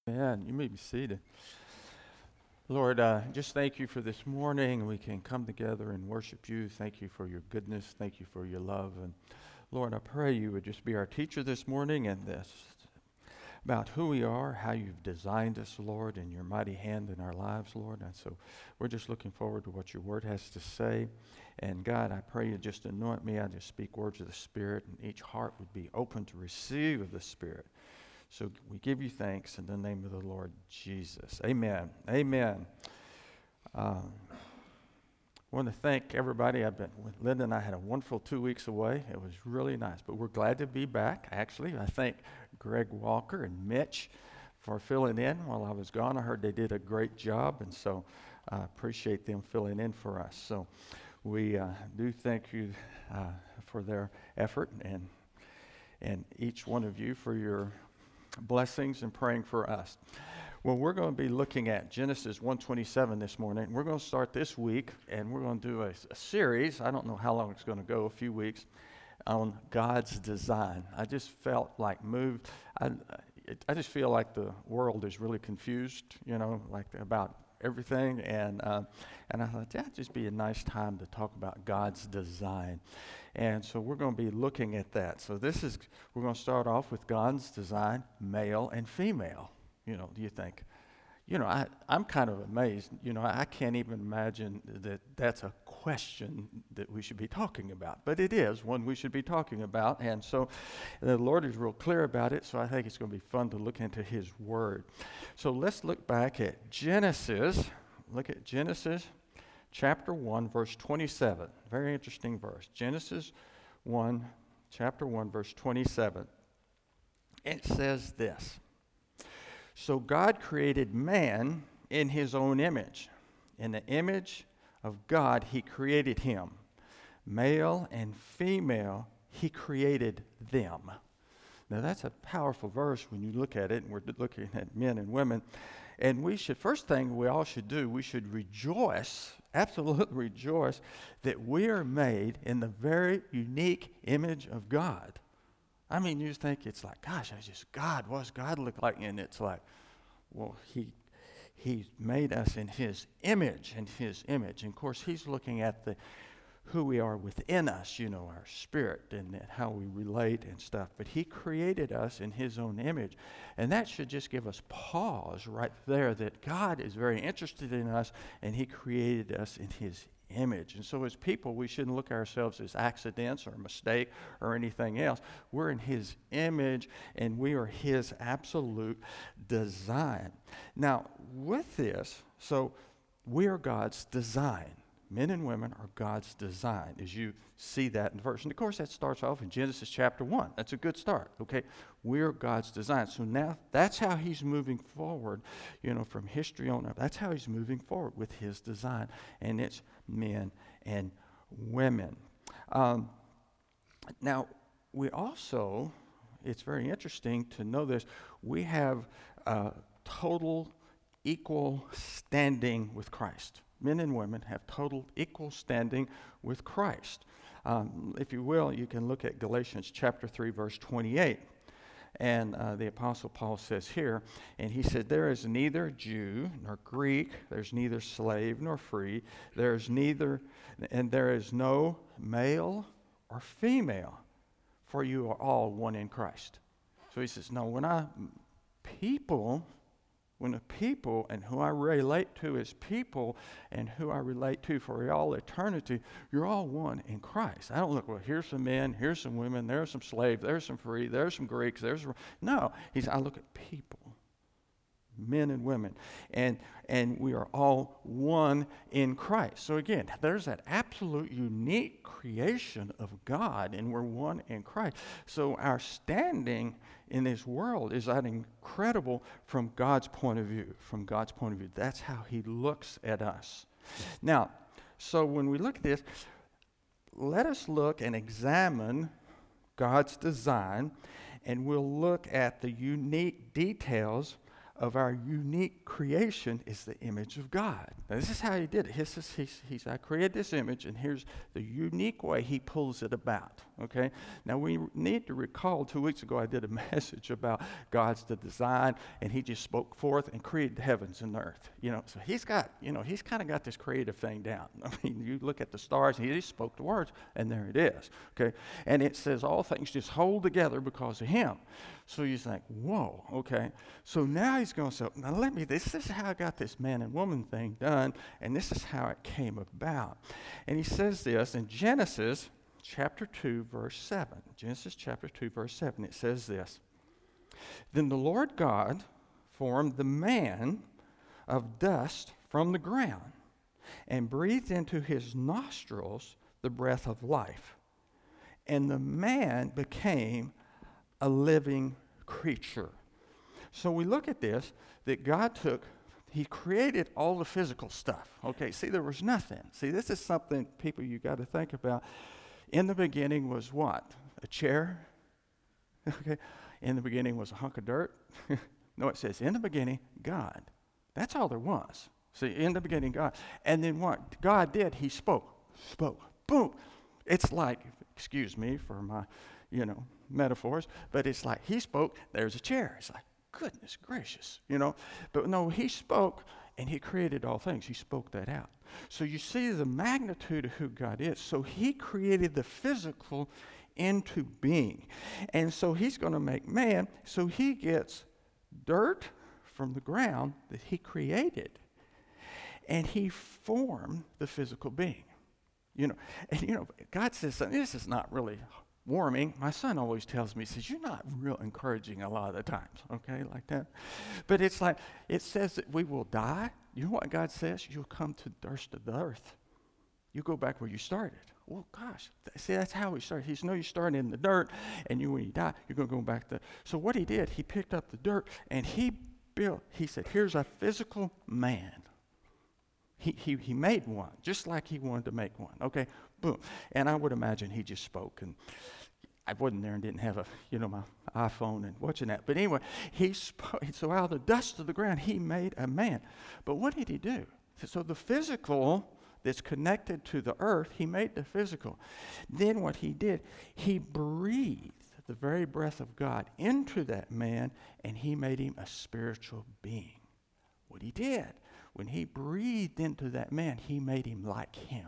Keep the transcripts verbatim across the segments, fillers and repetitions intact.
Man, you may be seated. Lord, uh, just thank you for this morning. We can come together and worship you. Thank you for your goodness. Thank you for your love. And Lord, I pray you would just be our teacher this morning and this about who we are, how you've designed us, Lord, and your mighty hand in our lives, Lord. And so we're just looking forward to what your word has to say. And God, I pray you just anoint me. I just speak words of the Spirit, and each heart would be open to receive of the Spirit. So we give you thanks in the name of the Lord Jesus. Amen. Amen. Um, I want to thank everybody. I've been, Linda and I had a wonderful two weeks away. It was really nice, but we're glad to be back, actually. I thank Greg Walker and Mitch for filling in while I was gone. I heard they did a great job, and so I appreciate them filling in for us. So we uh, do thank you uh, for their effort, and and each one of you for your blessings and praying for us. Well, we're going to be looking at Genesis one twenty-seven this morning. We're going to start this week, and we're going to do a, a series. I don't know how long it's going to go, a few weeks, on God's design. I just felt like moved. I, it, I just feel like the world is really confused, you know, like about everything, and uh, and I thought that'd just be a nice time to talk about God's design. And so we're going to be looking at that. So this is, we're going to start off with God's design, male and female. You know, do you think? You know, I, I'm kind of amazed. You know, I can't even imagine that that's a question that we should be talking about. But it is one we should be talking about. And so the Lord is real clear about it. So I think it's going to be fun to look into his word. So let's look back at Genesis. Look at Genesis chapter one, verse twenty-seven. Very interesting verse. Genesis one, chapter one, verse twenty-seven. It says this. So God created man in his own image. In the image of God, he created him. Male and female, he created them. Now that's a powerful verse when you look at it, and we're looking at men and women. And we should, first thing we all should do, we should rejoice, absolutely rejoice, that we are made in the very unique image of God. I mean, you just think it's like, gosh, I just, God, what does God look like? And it's like, well, he He's made us in his image, in his image. And of course, he's looking at the who we are within us, you know, our spirit and, and how we relate and stuff. But he created us in his own image. And that should just give us pause right there that God is very interested in us and he created us in his image. And so as people, we shouldn't look at ourselves as accidents or a mistake or anything else. We're in his image and we are his absolute design. Now, with this, so we are God's design. Men and women are God's design, as you see that in the verse. And of course, that starts off in Genesis chapter one. That's a good start, okay? We're God's design. So now that's how he's moving forward, you know, from history on up. That's how he's moving forward with his design. And it's men and women. Um, now, we also, it's very interesting to know this, we have uh, total equal standing with Christ. Men and women have total equal standing with Christ. Um, if you will, you can look at Galatians chapter three, verse twenty-eight. And uh, the Apostle Paul says here, and he said, there is neither Jew nor Greek, there's neither slave nor free, there's neither, and there is no male or female, for you are all one in Christ. So he says, no, when I, people, when the people and who I relate to as people and who I relate to for all eternity, you're all one in Christ. I don't look, well, here's some men, here's some women, there's some slaves, there's some free, there's some Greeks, there's... No, he's, I look at people, men and women, and and we are all one in Christ. So again, there's that absolute unique creation of God, and we're one in Christ. So our standing in this world is that incredible from God's point of view. From God's point of view, that's how he looks at us. Now, so when we look at this, let us look and examine God's design, and we'll look at the unique details of our unique creation is the image of God. Now, this is how he did it. He says, he, he said, I created this image, and here's the unique way he pulls it about, okay? Now, we need to recall, two weeks ago I did a message about God's the design, and he just spoke forth and created the heavens and the earth, you know? So he's got, you know, he's kind of got this creative thing down. I mean, you look at the stars, and he just spoke the words, and there it is, okay? And it says all things just hold together because of him. So you think, whoa, okay. So now he's going to say, now let me, this is how I got this man and woman thing done, and this is how it came about. And he says this in Genesis chapter two, verse seven. Genesis chapter two, verse seven, it says this. Then the Lord God formed the man of dust from the ground and breathed into his nostrils the breath of life. And the man became a living creature. So we look at this, that God took, he created all the physical stuff. Okay, see, there was nothing. See, this is something, people, you got to think about. In the beginning was what? A chair? Okay, in the beginning was a hunk of dirt? No, it says, in the beginning, God. That's all there was. See, in the beginning, God. And then what God did, he spoke, spoke, boom. It's like, excuse me for my, you know, metaphors, but it's like he spoke, there's a chair. It's like, goodness gracious, you know. But no, he spoke, and he created all things. He spoke that out. So you see the magnitude of who God is. So he created the physical into being. And so he's going to make man, so he gets dirt from the ground that he created, and he formed the physical being. You know, and you know, God says something, this is not really warming. My son always tells me, he says, you're not real encouraging a lot of the times, okay, like that. But it's like, it says that we will die. You know what God says? You'll come to dust of the earth. You go back where you started. Well, gosh, th- see, that's how we started. He said, no, you started in the dirt, and you, when you die, you're going to go back to. So what he did, he picked up the dirt, and he built, he said, here's a physical man. He, he he made one, just like he wanted to make one. Okay, boom. And I would imagine he just spoke, and I wasn't there and didn't have a, you know, my iPhone and watching that. But anyway, he spoke. So out of the dust of the ground, he made a man. But what did he do? So the physical that's connected to the earth, he made the physical. Then what he did, he breathed the very breath of God into that man, and he made him a spiritual being. What he did, when he breathed into that man, he made him like him.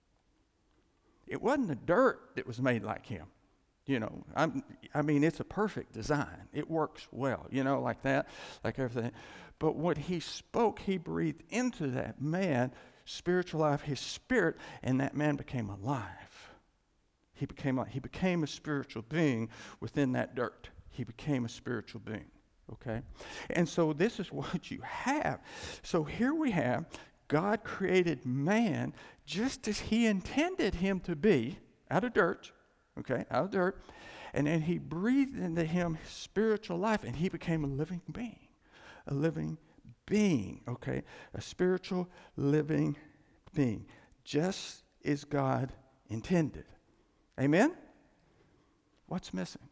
It wasn't the dirt that was made like him. You know, I'm, I mean, it's a perfect design. It works well, you know, like that, like everything. But what he spoke, he breathed into that man, spiritual life, his spirit, and that man became alive. He became, he became a spiritual being within that dirt. He became a spiritual being, okay? And so this is what you have. So here we have, God created man just as he intended him to be, out of dirt, okay, out of dirt, and then he breathed into him spiritual life, and he became a living being, a living being, okay, a spiritual living being, just as God intended. Amen? What's missing?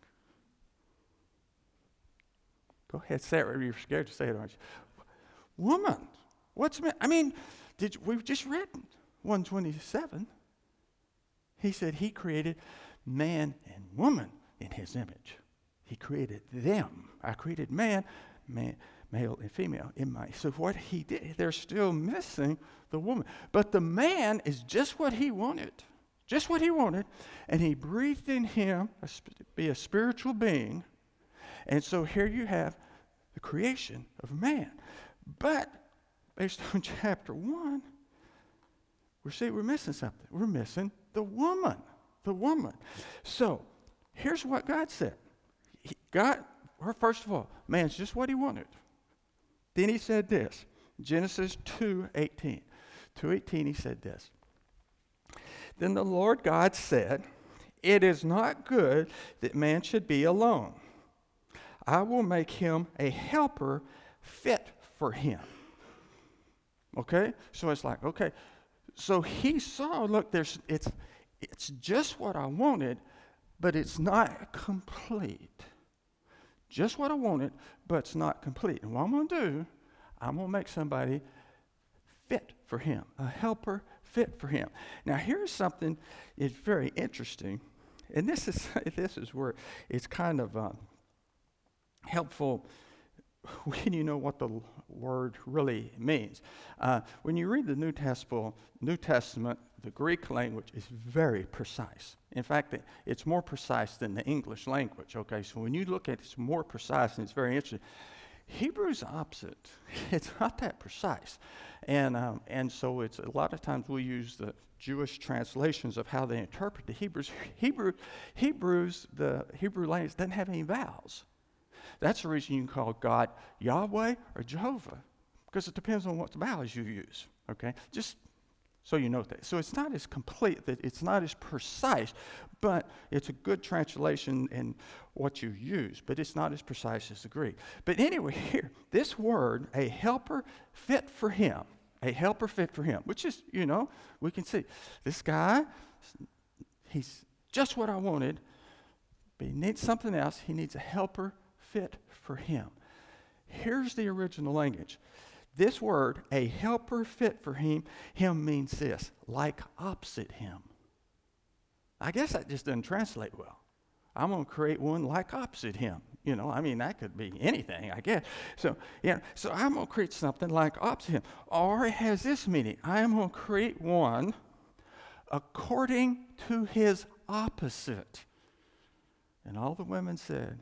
Go ahead, say it. You're scared to say it, aren't you? Woman, what's missing? I mean, did you, we've just read one twenty-seven. He said he created man and woman in his image. He created them. I created man, man, male and female in my. So what he did, they're still missing the woman. But the man is just what he wanted. Just what he wanted. And he breathed in him to be a spiritual being. And so here you have the creation of man. But based on chapter one, we see we're missing something. We're missing the woman. The woman. So here's what God said. He, God, first of all, man's just what he wanted. Then he said this, Genesis two eighteen. two eighteen, he said this. Then the Lord God said, it is not good that man should be alone. I will make him a helper fit for him. Okay? So it's like, okay. So he saw, look, there's it's it's just what I wanted, but it's not complete. just what I wanted, but it's not complete. And what I'm going to do, I'm going to make somebody fit for him, a helper fit for him. Now, here's something that's very interesting, and this is this is where it's kind of uh, helpful when you know what the word really means. Uh, when you read the New Testament, New Testament, the Greek language is very precise. In fact, it's more precise than the English language, okay? So when you look at it, it's more precise, and it's very interesting. Hebrew's opposite. It's not that precise. And um, and so it's a lot of times we use the Jewish translations of how they interpret the Hebrews. Hebrew, Hebrews, the Hebrew language doesn't have any vowels. That's the reason you can call God Yahweh or Jehovah, because it depends on what vowels you use, okay? Just so you know that. So it's not as complete, that it's not as precise, but it's a good translation in what you use, but it's not as precise as the Greek. But anyway, here, this word, a helper fit for him, a helper fit for him, which is, you know, we can see this guy, he's just what I wanted, but he needs something else. He needs a helper fit for him. Here's the original language. This word, a helper fit for him, him means this, like opposite him. I guess that just doesn't translate well. I'm going to create one like opposite him. You know, I mean, that could be anything, I guess. So, yeah, so I'm going to create something like opposite him. Or it has this meaning. I am going to create one according to his opposite. And all the women said,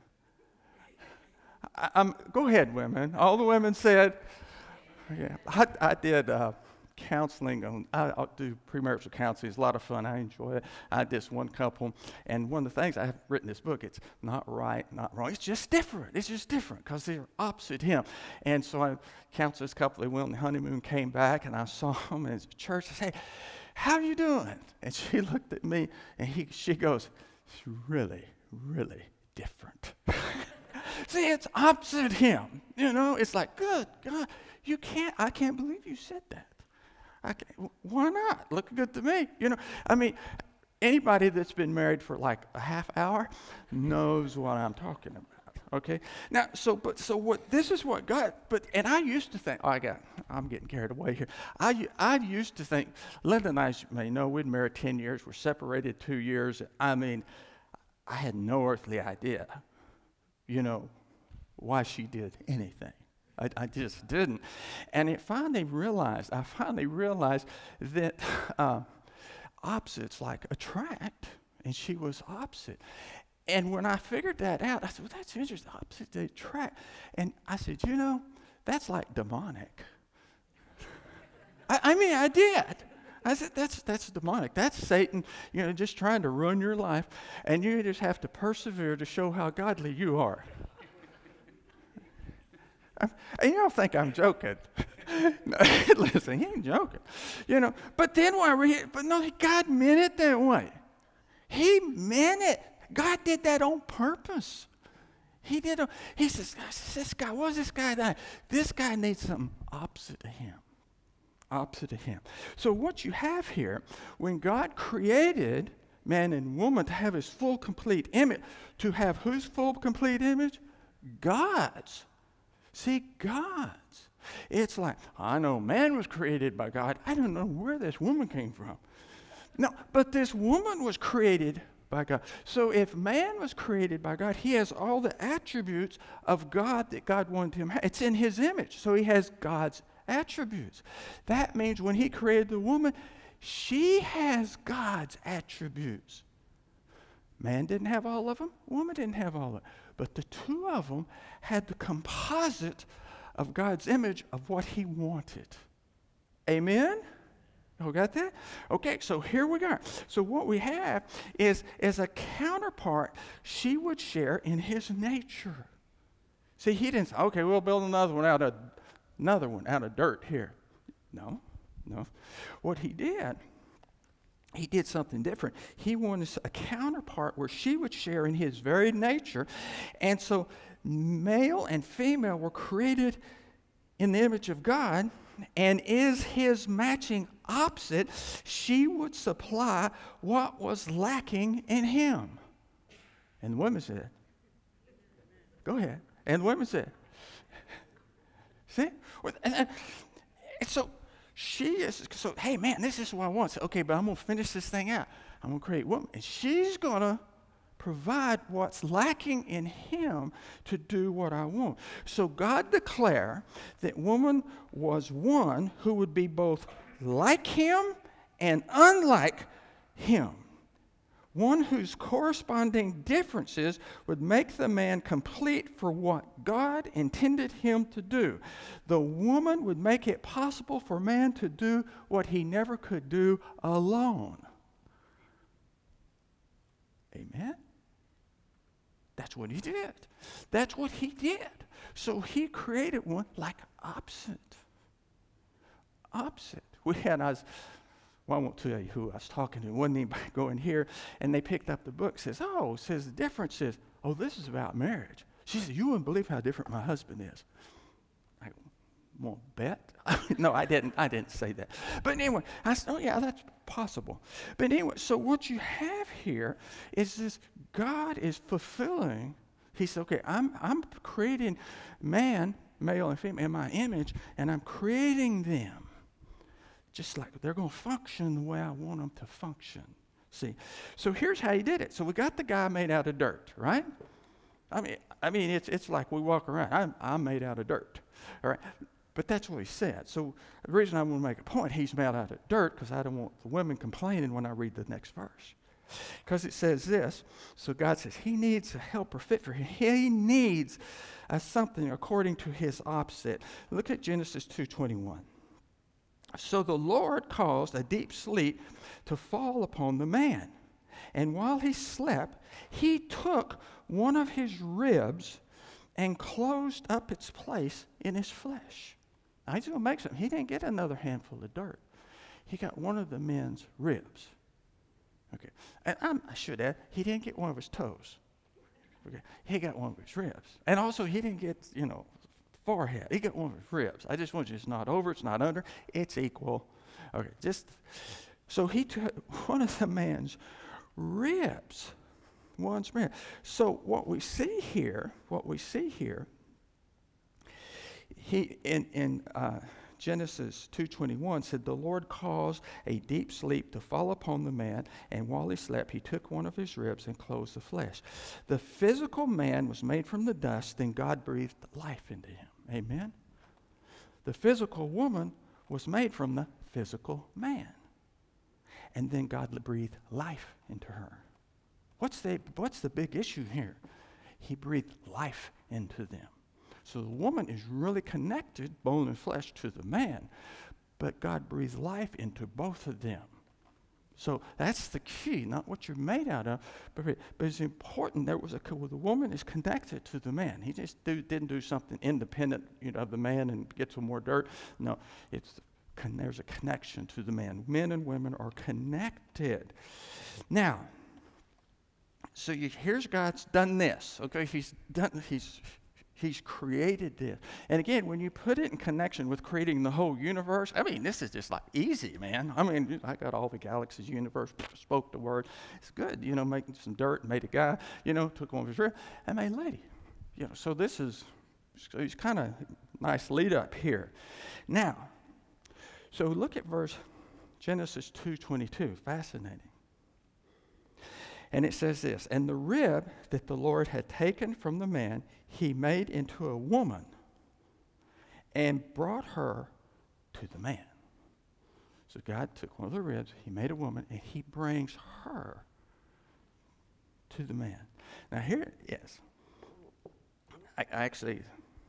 I, I'm, go ahead, women. All the women said, yeah, I, I did uh, counseling on, I, I do premarital counseling. It's a lot of fun. I enjoy it. I had this one couple, and one of the things I have written in this book, it's not right, not wrong. It's just different. It's just different because they're opposite him. And so I counseled this couple. They went on the honeymoon, came back, and I saw them in church. I said, hey, how are you doing? And she looked at me, and he, she goes, it's really, really different. See, it's opposite him. You know, it's like, good God, you can't, I can't believe you said that. I can't, why not? Look good to me. You know, I mean, anybody that's been married for like a half hour knows what I'm talking about. Okay. Now, so, but, so what, this is what God, but, and I used to think, oh, I got, I'm getting carried away here. I, I used to think, Linda and I, you know, we'd married ten years, we're separated two years. I mean, I had no earthly idea, you know, why she did anything. I, I just didn't. And it finally realized, I finally realized that uh, opposites like attract, and she was opposite. And when I figured that out, I said, well, that's interesting, opposite they attract. And I said, you know, that's like demonic. I, I mean, I did. I said, that's that's demonic. That's Satan, you know, just trying to ruin your life, and you just have to persevere to show how godly you are. And y'all think I'm joking. No, listen, he ain't joking. You know, but then when I read, but no, God meant it that way. He meant it. God did that on purpose. He did. A, he says, this guy, what's this guy doing? This guy needs something opposite of him. Opposite of him. So what you have here, when God created man and woman to have his full, complete image, to have whose full, complete image? God's. See, God's. It's like, I know man was created by God. I don't know where this woman came from. No, but this woman was created by God. So if man was created by God, he has all the attributes of God that God wanted him to have. It's in his image. So he has God's attributes. That means when he created the woman, she has God's attributes. Man didn't have all of them. Woman didn't have all of them. But the two of them had the composite of God's image of what he wanted. Amen? You got that? Okay, so here we go. So what we have is, as a counterpart, she would share in his nature. See, he didn't say, okay, we'll build another one out of another one out of dirt here. No, no. What he did, he did something different. He wanted a counterpart where she would share in his very nature. And so male and female were created in the image of God, and is his matching opposite. She would supply what was lacking in him. And the women said, Go ahead. And the women said, see? And, and, and so she is, so, hey, man, this is what I want. So, okay, but I'm going to finish this thing out. I'm going to create woman. And she's going to provide what's lacking in him to do what I want. So God declared that woman was one who would be both like him and unlike him. One whose corresponding differences would make the man complete for what God intended him to do. The woman would make it possible for man to do what he never could do alone. Amen? That's what he did. That's what he did. So he created one like opposite. Opposite. We had, I was, well, I won't tell you who I was talking to. Wasn't anybody going here? And they picked up the book. Says, oh, says the difference is, oh, this is about marriage. She said, you wouldn't believe how different my husband is. I won't bet. No, I didn't. I didn't say that. But anyway, I said, oh yeah, that's possible. But anyway, so what you have here is this: God is fulfilling. He said, okay, I'm I'm creating man, male and female, in my image, and I'm creating them just like they're going to function the way I want them to function. See, so here's how he did it. So we got the guy made out of dirt, right? I mean, I mean, it's it's like we walk around. I'm I'm made out of dirt, all right. But that's what he said. So the reason I want to make a point, he's made out of dirt, because I don't want the women complaining when I read the next verse. Because it says this, so God says he needs a helper fit for him. He needs uh, something according to his opposite. Look at Genesis two twenty-one. So the Lord caused a deep sleep to fall upon the man. And while he slept, he took one of his ribs and closed up its place in his flesh. Now, he's going to make something. He didn't get another handful of dirt. He got one of the men's ribs. Okay. And I'm, I should add, he didn't get one of his toes. Okay. He got one of his ribs. And also, he didn't get, you know, forehead. He got one of his ribs. I just want you, it's not over, it's not under, it's equal. Okay, just, so he took one of the man's ribs. One's rib. So what we see here, what we see here, he in in uh, Genesis two twenty-one said, the Lord caused a deep sleep to fall upon the man, and while he slept, he took one of his ribs and closed the flesh. The physical man was made from the dust, then God breathed life into him. Amen? The physical woman was made from the physical man, and then God breathed life into her. What's the, what's the big issue here? He breathed life into them. So the woman is really connected, bone and flesh, to the man, but God breathed life into both of them. So that's the key, not what you're made out of, but, but it's important. There was a, well, the woman is connected to the man. He just do, didn't do something independent, you know, of the man and get some more dirt. No, it's there's a connection to the man. Men and women are connected. Now, so you, here's God's done this. Okay, he's done. He's He's created this. And again, when you put it in connection with creating the whole universe, I mean, this is just like easy, man. I mean, I got all the galaxies, universe, spoke the word. It's good, you know, making some dirt, made a guy, you know, took one of his ribs, and made a lady. You know, so this is, so it's kind of nice lead up here. Now, so look at verse Genesis two twenty-two. Fascinating. And it says this, and the rib that the Lord had taken from the man, he made into a woman and brought her to the man. So God took one of the ribs, he made a woman, and he brings her to the man. Now here it is. I, I actually,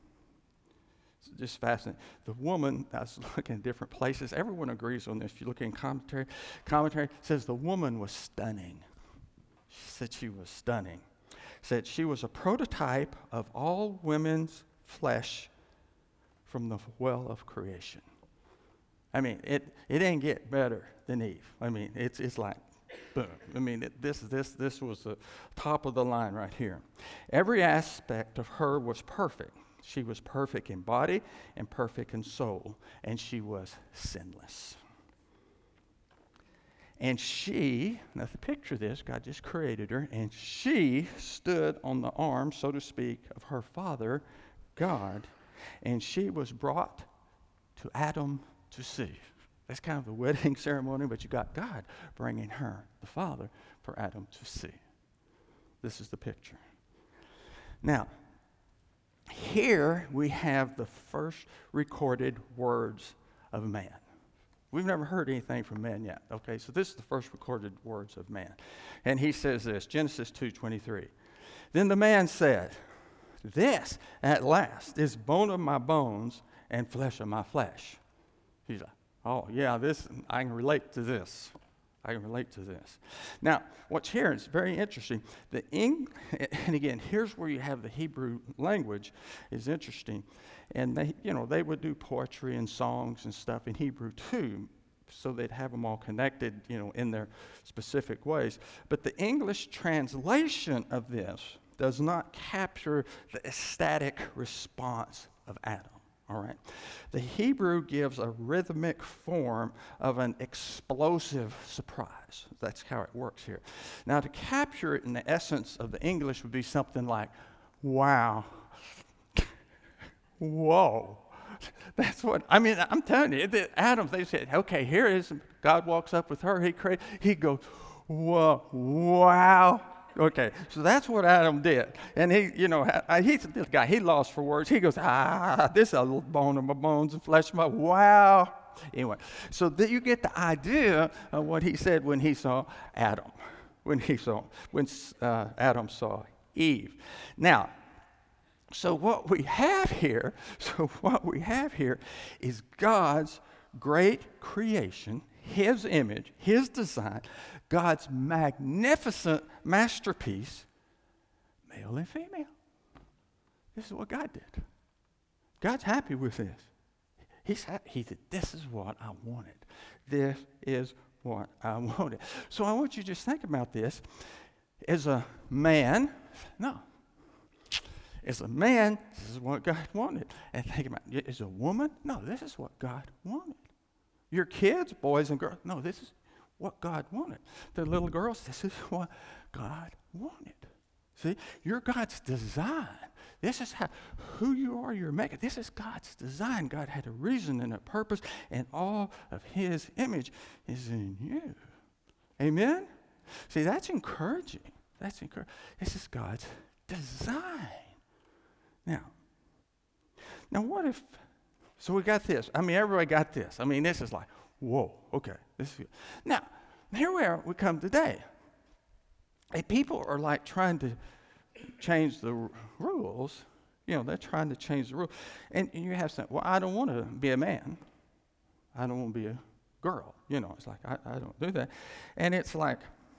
it's just fascinating. The woman, I was looking at different places, everyone agrees on this. If you look in commentary, commentary says the woman was stunning. She said she was stunning. Said she was a prototype of all women's flesh from the well of creation. I mean, it it didn't get better than Eve. I mean, it's it's like, boom. I mean, it, this this this was the top of the line right here. Every aspect of her was perfect. She was perfect in body and perfect in soul, and she was sinless. And she, now the picture of this, God just created her, and she stood on the arm, so to speak, of her father, God, and she was brought to Adam to see. That's kind of the wedding ceremony, but you got God bringing her, the father, for Adam to see. This is the picture. Now, here we have the first recorded words of man. We've never heard anything from man yet. Okay, so this is the first recorded words of man. And he says this, Genesis two twenty-three. Then the man said, this at last is bone of my bones and flesh of my flesh. He's like, oh yeah, this, I can relate to this. I can relate to this. Now, what's here is very interesting. The Eng- and again, here's where you have the Hebrew language is interesting. And they, you know, they would do poetry and songs and stuff in Hebrew too, so they'd have them all connected, you know, in their specific ways. But the English translation of this does not capture the ecstatic response of Adam. All right. The Hebrew gives a rhythmic form of an explosive surprise. That's how it works here. Now, to capture it in the essence of the English would be something like, wow, whoa. That's what, I mean, I'm telling you, the, Adam, they said, okay, here it is. God walks up with her. He created, he goes, whoa, wow. Okay, so that's what Adam did. And he, you know, he's this guy, he lost for words. He goes, ah, this is a little bone of my bones and flesh of my, wow. Anyway, so that you get the idea of what he said when he saw Adam, when he saw, when uh, Adam saw Eve. Now, so what we have here, so what we have here is God's great creation, his image, his design, God's magnificent masterpiece, male and female. This is what God did. God's happy with this. He's happy. He said, this is what I wanted. This is what I wanted. So I want you to just think about this. As a man, no. As a man, this is what God wanted. And think about it. As a woman, no, this is what God wanted. Your kids, boys and girls, no, this is what God wanted. The little girls, this is what God wanted. See, you're God's design. This is how, who you are, you're making. This is God's design. God had a reason and a purpose, and all of his image is in you. Amen? See, that's encouraging. That's encouraging. This is God's design. Now, now what if, so we got this. I mean, everybody got this. I mean, this is like, whoa, okay. This is good. Now, here we are, we come today. And people are like trying to change the r- rules. You know, they're trying to change the rules. And, and you have some, well, I don't want to be a man. I don't want to be a girl. You know, it's like, I, I don't do that. And it's like,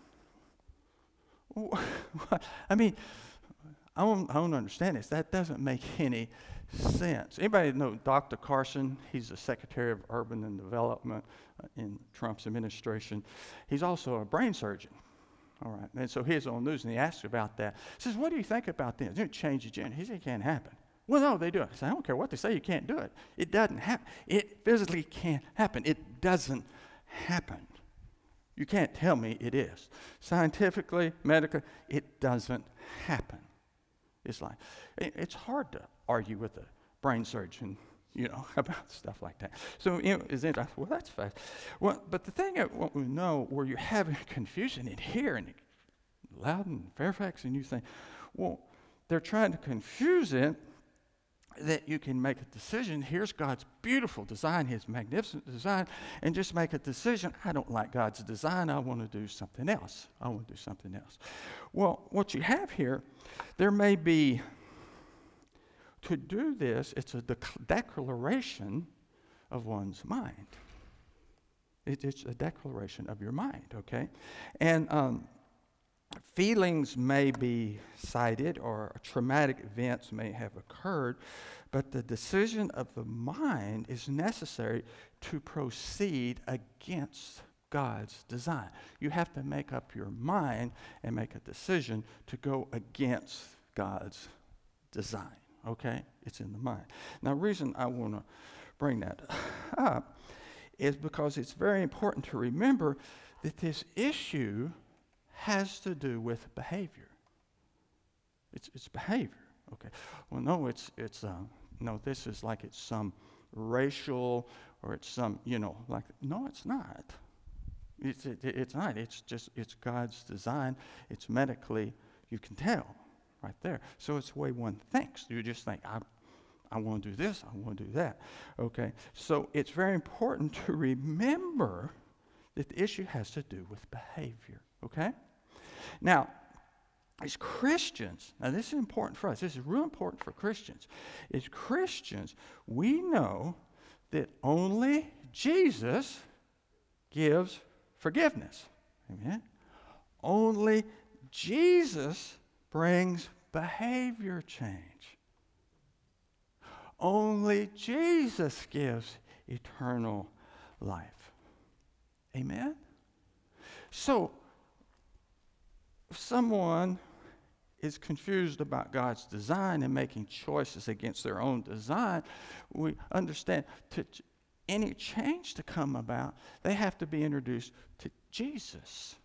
I mean, I don't, I don't understand this. That doesn't make any sense. Anybody know Doctor Carson? He's the Secretary of Urban and Development uh, in Trump's administration. He's also a brain surgeon. All right. And so he's on the news, and he asked about that. He says, what do you think about this? They're going to change the gender. He said, it can't happen. Well, no, they do it. I said, I don't care what they say, you can't do it. It doesn't happen. It physically can't happen. It doesn't happen. You can't tell me it is. Scientifically, medically, it doesn't happen. It's like, it, it's hard to argue with a brain surgeon, you know, about stuff like that. So, you know, is it, well, that's fast. Well, but the thing that what we know, where you're having confusion in here and Loudon and Fairfax, and you think, well, they're trying to confuse it, that you can make a decision. Here's God's beautiful design, his magnificent design, and just make a decision. I don't like God's design. I want to do something else. I want to do something else. Well, what you have here, there may be, to do this, it's a dec- declaration of one's mind. It, it's a declaration of your mind, okay? And um, feelings may be cited, or traumatic events may have occurred, but the decision of the mind is necessary to proceed against God's design. You have to make up your mind and make a decision to go against God's design, okay? It's in the mind. Now, the reason I want to bring that up is because it's very important to remember that this issue has to do with behavior. It's it's behavior. Okay. Well, no, it's it's uh, no. This is like it's some racial or it's some you know like no, it's not. It's it, it's not. It's just it's God's design. It's medically you can tell right there. So it's the way one thinks. You just think I. I want to do this, I want to do that. Okay, so it's very important to remember that the issue has to do with behavior. Okay? Now, as Christians, now this is important for us, this is real important for Christians. As Christians, we know that only Jesus gives forgiveness. Amen? Only Jesus brings behavior change. Only Jesus gives eternal life. Amen? So, if someone is confused about God's design and making choices against their own design, we understand to any change to come about, they have to be introduced to Jesus.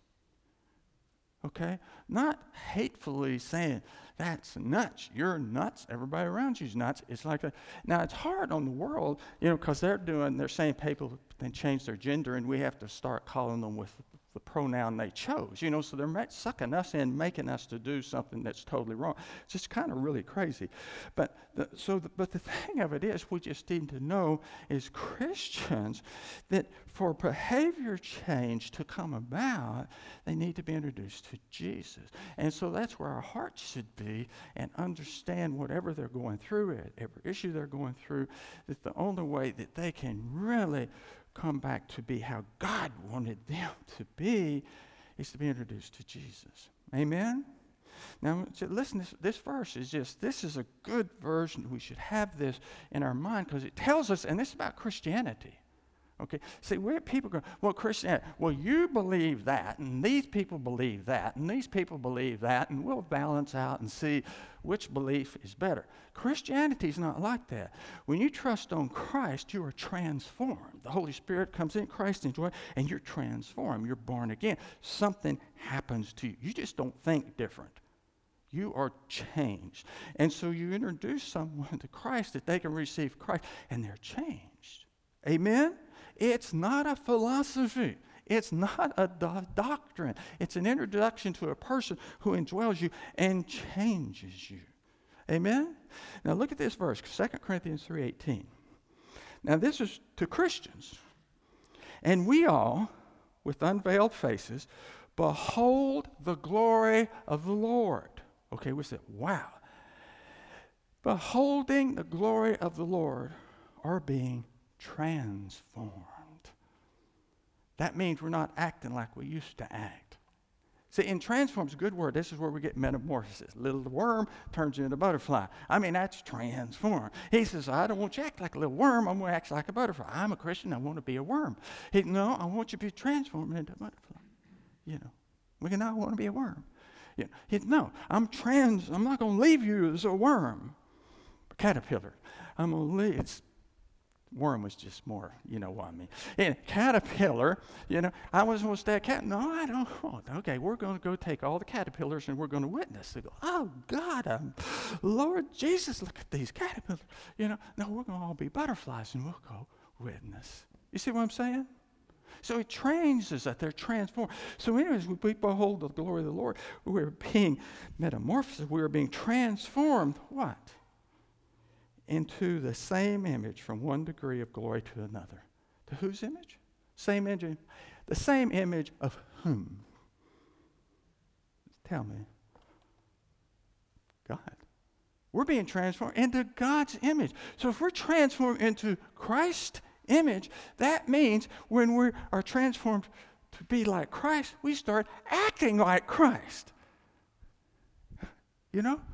Okay? Not hatefully saying, that's nuts, you're nuts, everybody around you's nuts. It's like that. Now, it's hard on the world, you know, because they're doing, they're saying people then change their gender, and we have to start calling them with the pronoun they chose, you know, so they're ma- sucking us in, making us to do something that's totally wrong. It's just kind of really crazy. But the, so, the, but the thing of it is, we just need to know as Christians that for behavior change to come about, they need to be introduced to Jesus. And so that's where our hearts should be, and understand whatever they're going through, every issue they're going through, that the only way that they can really come back to be how God wanted them to be is to be introduced to Jesus. Amen? Now, listen, this, this verse is just, this is a good version. We should have this in our mind because it tells us, and this is about Christianity. Okay, see, where people go, well, Christianity, well, you believe that, and these people believe that, and these people believe that, and we'll balance out and see which belief is better. Christianity is not like that. When you trust on Christ, you are transformed. The Holy Spirit comes in, Christ into it, and you're transformed. You're born again. Something happens to you. You just don't think different. You are changed. And so you introduce someone to Christ that they can receive Christ, and they're changed. Amen? It's not a philosophy. It's not a do- doctrine. It's an introduction to a person who indwells you and changes you. Amen? Now look at this verse, Second Corinthians three eighteen. Now this is to Christians. And we all, with unveiled faces, behold the glory of the Lord. Okay, we said, wow. Beholding the glory of the Lord are being transformed. That means we're not acting like we used to act. See, and transform is a good word. This is where we get metamorphosis. Little worm turns into a butterfly. I mean, that's transform. He says, I don't want you to act like a little worm. I'm going to act like a butterfly. I'm a Christian. I want to be a worm. He no, I want you to be transformed into a butterfly. You know, we can all want to be a worm. You know, he, no, I'm trans. I'm not going to leave you as a worm, a caterpillar. I'm going to leave. It's, worm was just more, you know what I mean. And caterpillar, you know, I was going to stay a cat. No, I don't want. Okay, we're going to go take all the caterpillars and we're going to witness. They go, oh, God, um, Lord Jesus, look at these caterpillars. You know, no, we're going to all be butterflies and we'll go witness. You see what I'm saying? So it trains us that they're transformed. So anyways, we behold the glory of the Lord. We're being metamorphosed. We're being transformed. What? Into the same image from one degree of glory to another. To whose image? Same image. The same image of whom? Tell me. God. We're being transformed into God's image. So if we're transformed into Christ's image, that means when we are transformed to be like Christ, we start acting like Christ. You know?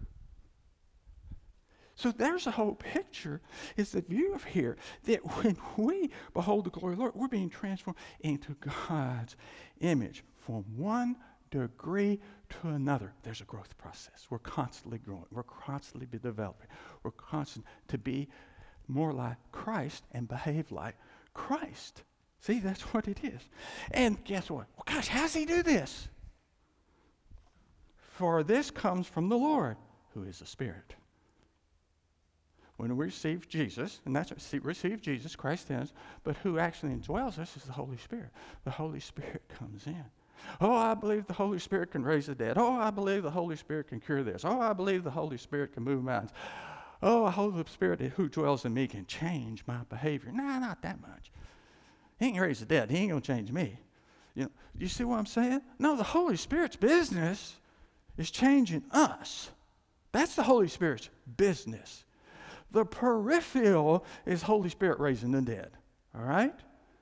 So there's a whole picture, is the view of here, that when we behold the glory of the Lord, we're being transformed into God's image from one degree to another. There's a growth process. We're constantly growing. We're constantly be developing. We're constant to be more like Christ and behave like Christ. See, that's what it is. And guess what? Well, gosh, how does he do this? For this comes from the Lord, who is the Spirit. When we receive Jesus, and that's what, receive Jesus, Christ is, but who actually indwells us is the Holy Spirit. The Holy Spirit comes in. Oh, I believe the Holy Spirit can raise the dead. Oh, I believe the Holy Spirit can cure this. Oh, I believe the Holy Spirit can move mountains. Oh, the Holy Spirit who dwells in me can change my behavior. No, nah, not that much. He ain't raise the dead. He ain't going to change me. You know, you see what I'm saying? No, the Holy Spirit's business is changing us. That's the Holy Spirit's business. The peripheral is Holy Spirit raising the dead. All right?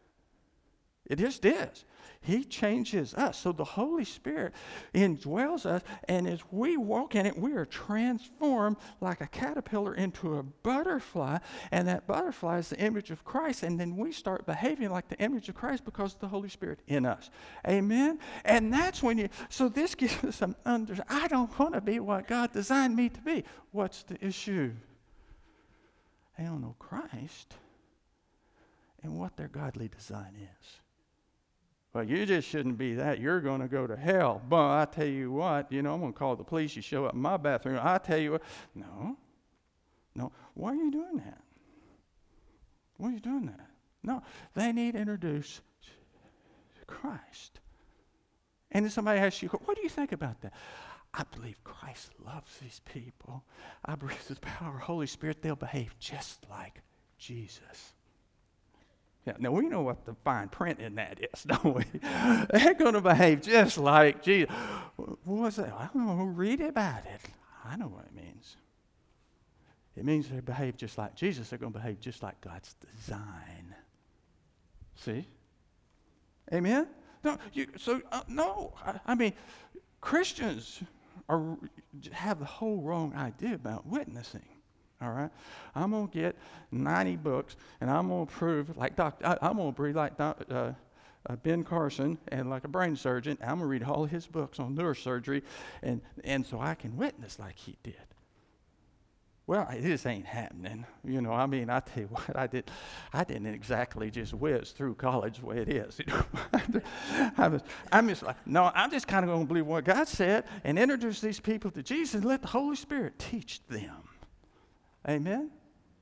It just is. He changes us. So the Holy Spirit indwells us, and as we walk in it, we are transformed like a caterpillar into a butterfly, and that butterfly is the image of Christ, and then we start behaving like the image of Christ because of the Holy Spirit in us. Amen? And that's when you, so this gives us some under, I don't want to be what God designed me to be. What's the issue? They don't know Christ and what their godly design is. Well, you just shouldn't be that. You're going to go to hell. But I tell you what, you know, I'm going to call the police. You show up in my bathroom. I tell you what. No. No. Why are you doing that? Why are you doing that? No. They need to introduce Christ. And then somebody asks you, what do you think about that? I believe Christ loves these people. I believe the power of the Holy Spirit, they'll behave just like Jesus. Yeah, now we know what the fine print in that is, don't we? They're going to behave just like Jesus. What's that? I don't know. Read about it. I know what it means. It means they behave just like Jesus. They're going to behave just like God's design. See? Amen? No, you, so, uh, no. I, I mean, Christians are, have the whole wrong idea about witnessing. All right, I'm gonna get ninety books, and I'm gonna prove like Doctor. I, I'm gonna read like doc, uh, uh, Ben Carson, and like a brain surgeon. I'm gonna read all his books on neurosurgery, and and so I can witness like he did. Well, this ain't happening. You know, I mean, I tell you what, I did. I didn't exactly just whiz through college the way it is. You know? I was, I'm just like, no, I'm just kind of gonna believe what God said and introduce these people to Jesus and let the Holy Spirit teach them. Amen?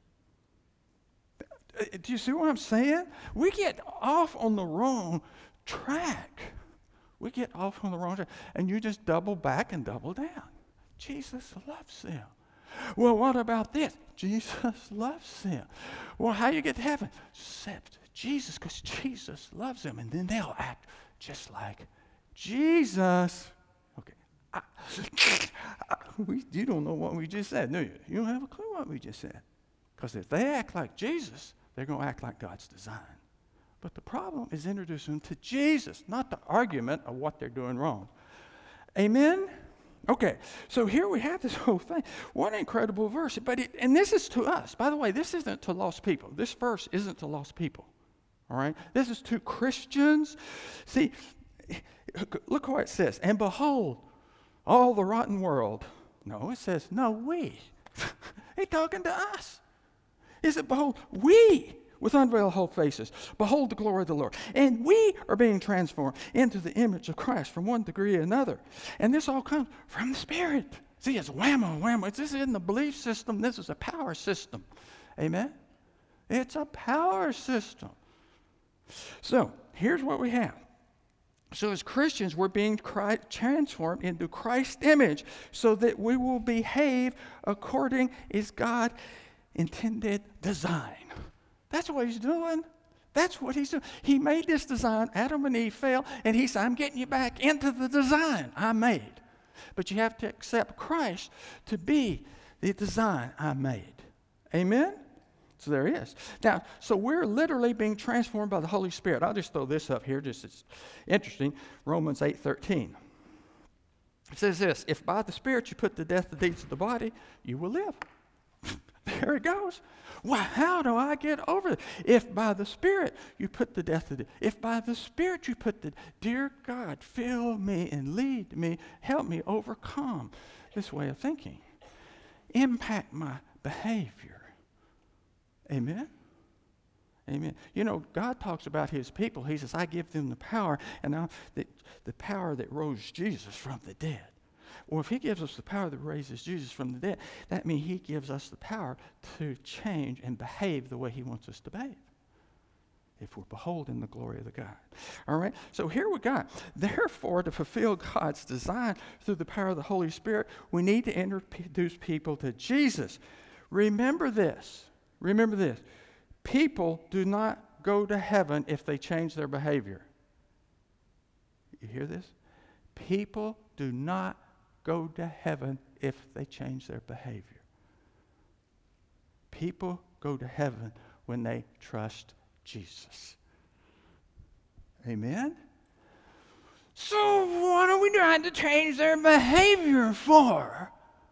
Do you see what I'm saying? We get off on the wrong track. We get off on the wrong track. And you just double back and double down. Jesus loves them. Well, what about this? Jesus loves them. Well, how you get to heaven? Accept Jesus, because Jesus loves them. And then they'll act just like Jesus. I, I, we, you don't know what we just said, do you? You don't have a clue what we just said. Because if they act like Jesus, they're going to act like God's design. But the problem is introducing them to Jesus, not the argument of what they're doing wrong. Amen? Okay, so here we have this whole thing. What an incredible verse. But it, and this is to us. By the way, this isn't to lost people. This verse isn't to lost people. All right? This is to Christians. See, look what it says. And behold, all the rotten world. No, it says, no, we. He's talking to us. He said, behold, we, with unveiled whole faces, behold the glory of the Lord. And we are being transformed into the image of Christ from one degree to another. And this all comes from the Spirit. See, it's whammo, whammo. This isn't a belief system. This is a power system. Amen? It's a power system. So, here's what we have. So as Christians, we're being Christ, transformed into Christ's image so that we will behave according as God intended design. That's what he's doing. That's what he's doing. He made this design. Adam and Eve fell, and he said, I'm getting you back into the design I made. But you have to accept Christ to be the design I made. Amen? So there he is. Now, so we're literally being transformed by the Holy Spirit. I'll just throw this up here, just it's interesting. Romans eight thirteen. It says this, if by the Spirit you put to death the deeds of the body, you will live. There it goes. Well, how do I get over it? If by the Spirit you put to death the if by the Spirit you put the dear God, fill me and lead me, help me overcome this way of thinking. Impact my behavior. Amen? Amen. You know, God talks about his people. He says, I give them the power, and now the, the power that rose Jesus from the dead. Well, if he gives us the power that raises Jesus from the dead, that means he gives us the power to change and behave the way he wants us to behave, if we're beholding the glory of the God. All right? So here we got. Therefore, to fulfill God's design through the power of the Holy Spirit, we need to introduce people to Jesus. Remember this. Remember this. People do not go to heaven if they change their behavior. You hear this? People do not go to heaven if they change their behavior. People go to heaven when they trust Jesus. Amen? So what are we trying to change their behavior for?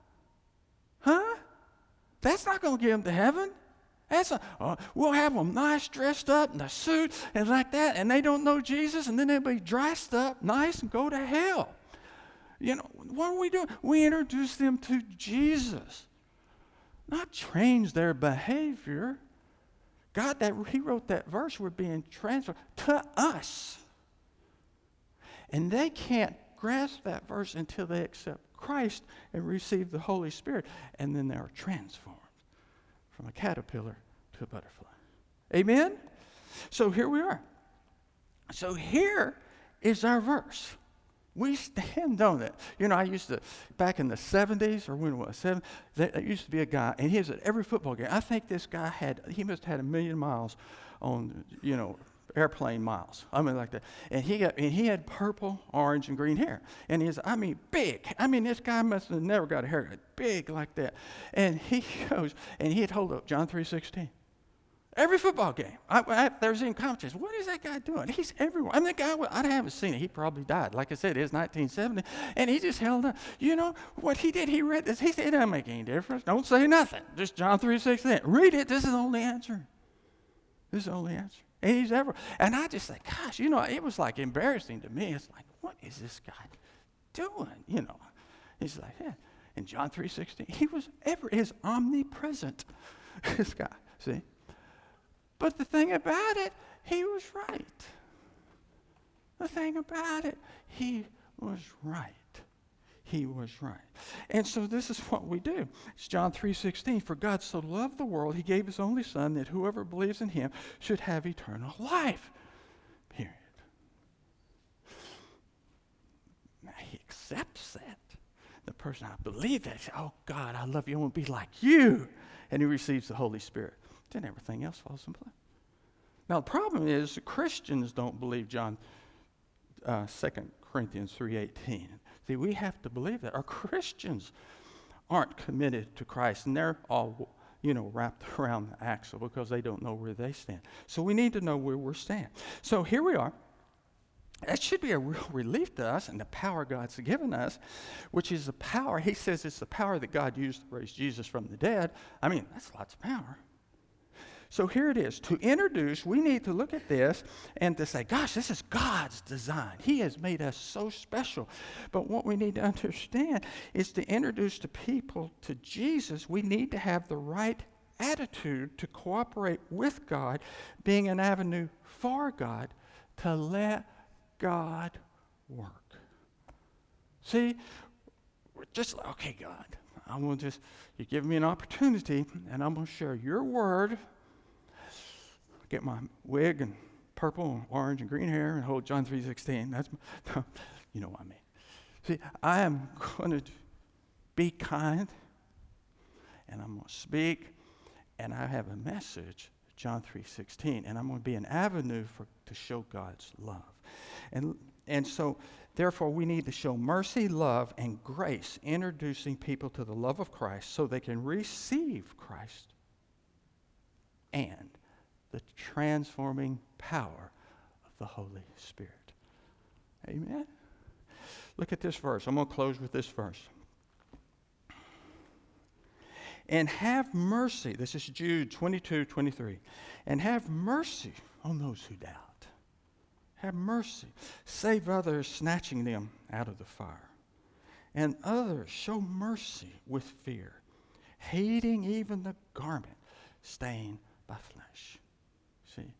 Huh? That's not going to get them to heaven. That's a, uh, we'll have them nice, dressed up in a suit and like that, and they don't know Jesus, and then they'll be dressed up nice and go to hell. You know, what are we doing? We introduce them to Jesus, not change their behavior. God, that he wrote that verse, we're being transferred to us. And they can't grasp that verse until they accept Christ and receive the Holy Spirit, and then they are transformed from a caterpillar to a butterfly. Amen? So here we are. So here is our verse. We stand on it. You know, I used to, back in the seventies, or when it was, seven, there, there used to be a guy, and he was at every football game. I think this guy had, he must have had a million miles on, you know, airplane miles. I mean, like that. And he got, and he had purple, orange, and green hair. And he's, I mean, big. I mean, this guy must have never got a haircut. Big like that. And he goes, and he'd hold up John three sixteen. Every football game. I, I, there's in competition. What is that guy doing? He's everywhere. I mean, the guy, I haven't seen it. He probably died. Like I said, it's nineteen seventy. And he just held up. You know, what he did, he read this. He said, it doesn't make any difference. Don't say nothing. Just John three sixteen. Read it. This is the only answer. This is the only answer. And he's ever. And I just say, gosh, you know, it was like embarrassing to me. It's like, what is this guy doing? You know, he's like, yeah. In John three sixteen, he was ever, is omnipresent. This guy, see? But the thing about it, he was right. The thing about it, he was right. He was right. And so this is what we do. It's John three sixteen. For God so loved the world, he gave his only son, that whoever believes in him should have eternal life. Period. Now he accepts that. The person, I believe that, says, oh God, I love you, I want to be like you. And he receives the Holy Spirit. Then everything else falls in place. Now the problem is Christians don't believe John uh, Second Corinthians three eighteen. See, we have to believe that. Our Christians aren't committed to Christ, and they're all, you know, wrapped around the axle because they don't know where they stand. So we need to know where we're standing. So here we are. That should be a real relief to us, and the power God's given us, which is the power. He says it's the power that God used to raise Jesus from the dead. I mean, that's lots of power. So here it is. To introduce, we need to look at this and to say, gosh, this is God's design. He has made us so special. But what we need to understand is to introduce the people to Jesus, we need to have the right attitude to cooperate with God, being an avenue for God, to let God work. See, we're just, okay, God, I'm going to just, you give me an opportunity, and I'm going to share your word. Get my wig and purple and orange and green hair and hold John three sixteen. That's my, you know what I mean. See, I am going to be kind, and I'm going to speak, and I have a message, John three sixteen, and I'm going to be an avenue for to show God's love. And and so, therefore, we need to show mercy, love, and grace, introducing people to the love of Christ so they can receive Christ and the transforming power of the Holy Spirit. Amen? Look at this verse. I'm going to close with this verse. And have mercy. This is Jude twenty-two twenty-three. And have mercy on those who doubt. Have mercy. Save others, snatching them out of the fire. And others show mercy with fear, hating even the garment stained by flesh. See?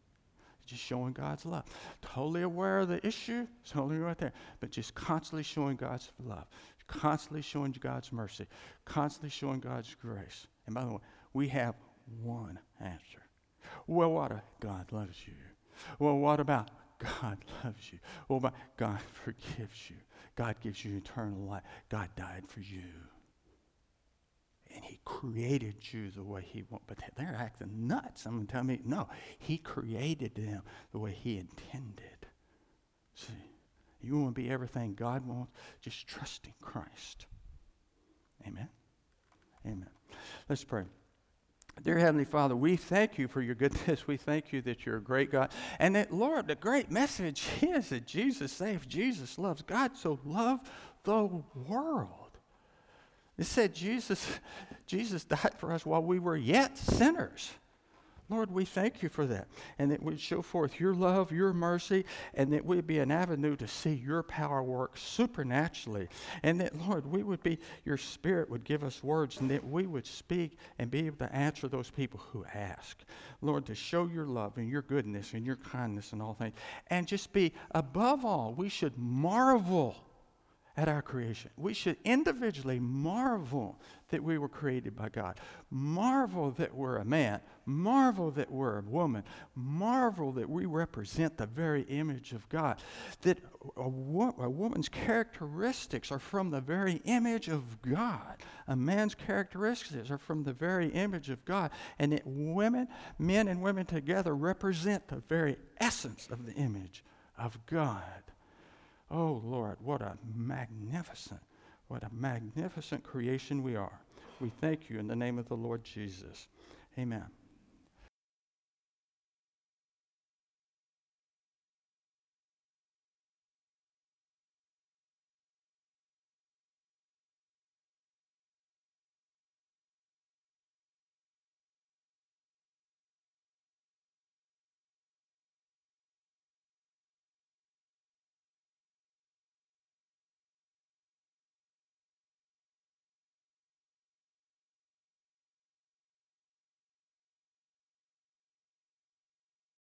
showing God's love. Totally aware of the issue, totally right there, but just constantly showing God's love, constantly showing God's mercy, constantly showing God's grace. And by the way, we have one answer. Well, what about God loves you? Well, what about God loves you? What about God forgives you? God gives you eternal life. God died for you. And he created you the way he wanted. But they're acting nuts. Someone tell me, no, he created them the way he intended. See, you want to be everything God wants, just trust in Christ. Amen? Amen. Let's pray. Dear Heavenly Father, we thank you for your goodness. We thank you that you're a great God. And that, Lord, the great message is that Jesus saves, Jesus loves. God so loved the world. It said Jesus, Jesus died for us while we were yet sinners. Lord, we thank you for that. And that we'd show forth your love, your mercy, and that we'd be an avenue to see your power work supernaturally. And that, Lord, we would be, your Spirit would give us words, and that we would speak and be able to answer those people who ask. Lord, to show your love and your goodness and your kindness and all things. And just be, above all, we should marvel at our creation. We should individually marvel that we were created by God. Marvel that we're a man. Marvel that we're a woman. Marvel that we represent the very image of God. That a, wo- a woman's characteristics are from the very image of God. A man's characteristics are from the very image of God. And that women, men and women together represent the very essence of the image of God. Oh, Lord, what a magnificent, what a magnificent creation we are. We thank you in the name of the Lord Jesus. Amen.